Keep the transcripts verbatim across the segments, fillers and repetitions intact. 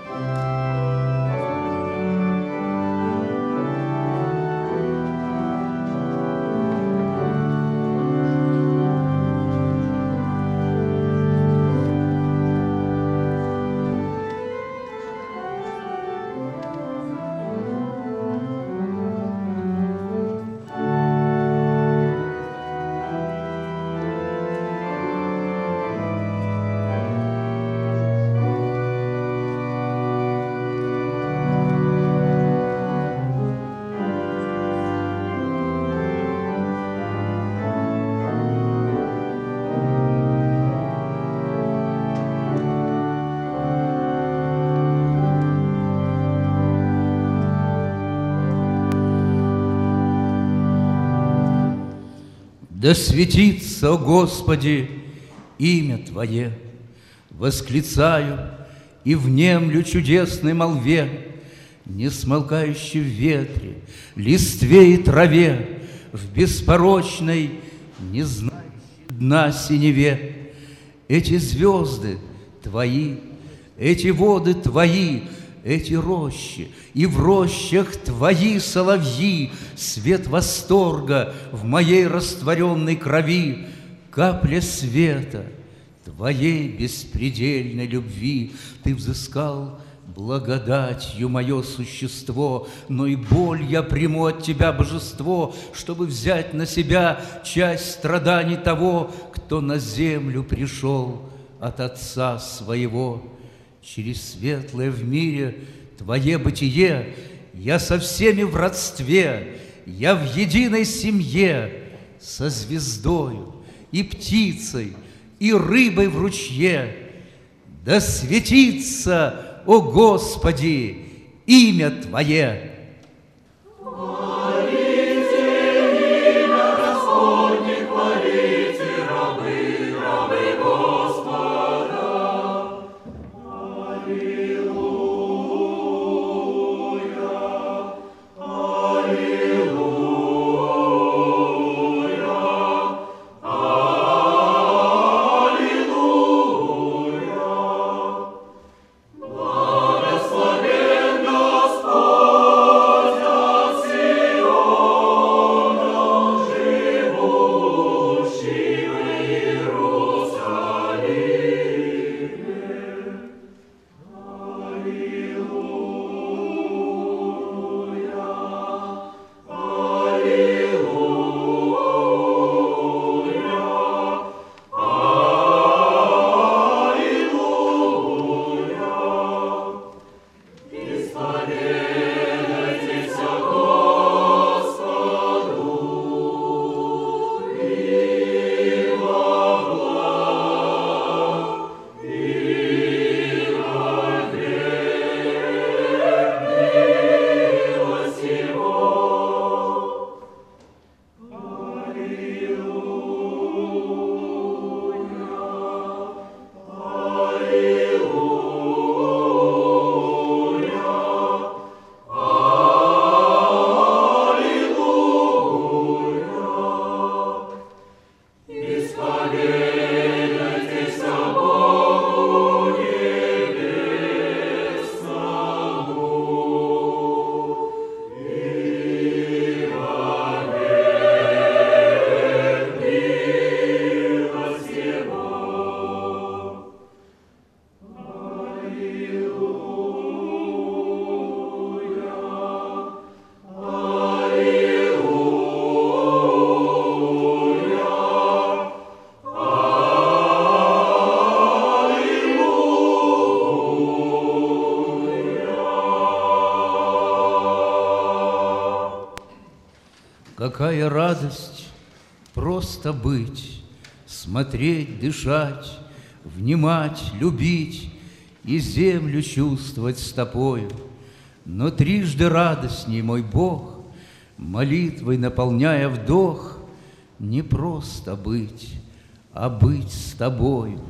Да светится, о Господи, имя Твое, восклицаю и внемлю чудесной молве, не смолкающей в ветре, листве и траве, в беспорочной, не знающей дна синеве. Эти звезды Твои, эти воды Твои, эти рощи, и в рощах Твои соловьи, свет восторга в моей растворенной крови, капля света Твоей беспредельной любви. Ты взыскал благодатью мое существо, но и боль я приму от Тебя, Божество, чтобы взять на себя часть страданий того, кто на землю пришел от Отца Своего. Через светлое в мире Твое бытие я со всеми в родстве, я в единой семье, со звездою и птицей, и рыбой в ручье. Да светится, о Господи, имя Твое! Какая радость просто быть, смотреть, дышать, внимать, любить и землю чувствовать с тобою. Но трижды радостней, мой Бог, молитвой наполняя вдох, не просто быть, а быть с тобою.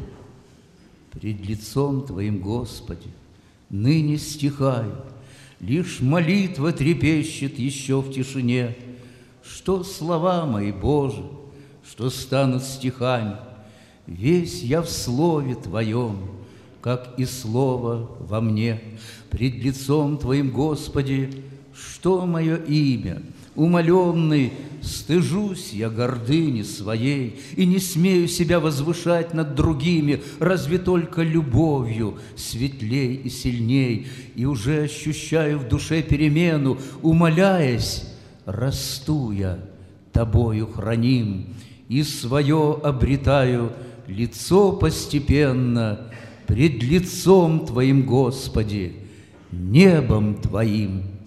Пред лицом Твоим, Господи, ныне стихаю, лишь молитва трепещет еще в тишине. Что слова мои, Боже, что станут стихами, весь я в слове Твоем, как и слово во мне. Пред лицом Твоим, Господи, что мое имя? Умоленный, стыжусь я гордыни своей и не смею себя возвышать над другими, разве только любовью светлей и сильней, и уже ощущаю в душе перемену, умоляясь, расту я, Тобою храним, и свое обретаю лицо постепенно пред лицом Твоим, Господи, небом Твоим.